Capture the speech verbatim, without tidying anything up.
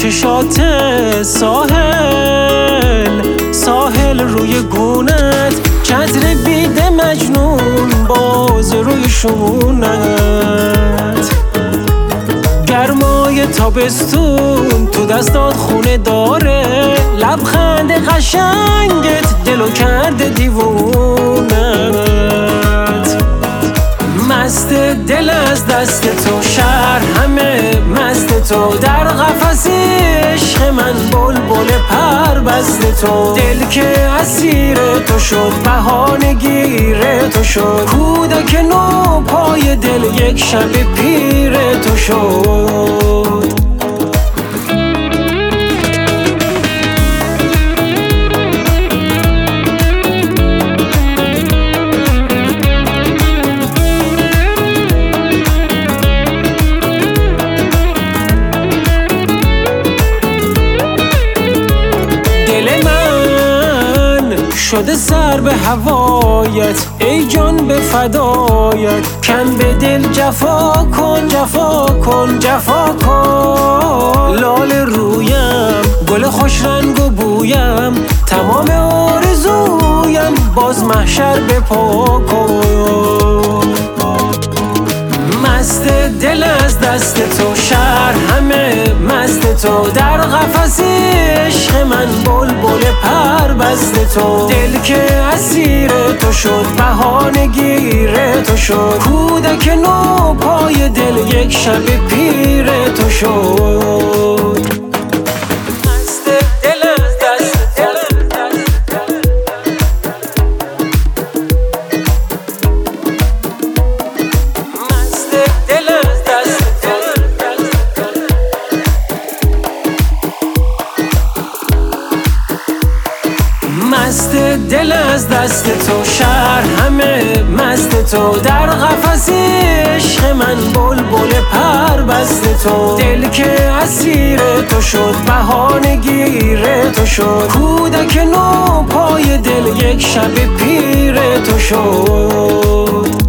چشات ساحل ساحل روی گونت چتر بیده مجنون باز روی شونت گرمای تابستون تو دستات خونه داره لبخند قشنگت دلو کرده دیوونت مست دل از دست تو شهر همه مست تو در قفس عشق من بلبل پر بست تو دل که اسیر تو شد بهانه گیر تو شد کودک نو پای دل یک شب پیر تو شد شده سر به هوایت ای جان به فدایت کم به دل جفا کن جفا کن جفا کن لال رویم گل خوش رنگ و بویم تمام آرزویم باز محشر به پا کن مست دل از دست تو شهر همه مست تو در قفس عشق من بلبل پر بست تو دل که اسیر تو شد بهانه گیر تو شد کودک نو پای دل یک شب پیر تو شد مست دل از دست تو شهر همه مست تو در قفس عشق من بلبل پر بست تو دل که اسیر تو شد بهانه گیر تو شد کودک نو پای دل یک شب پیر تو شد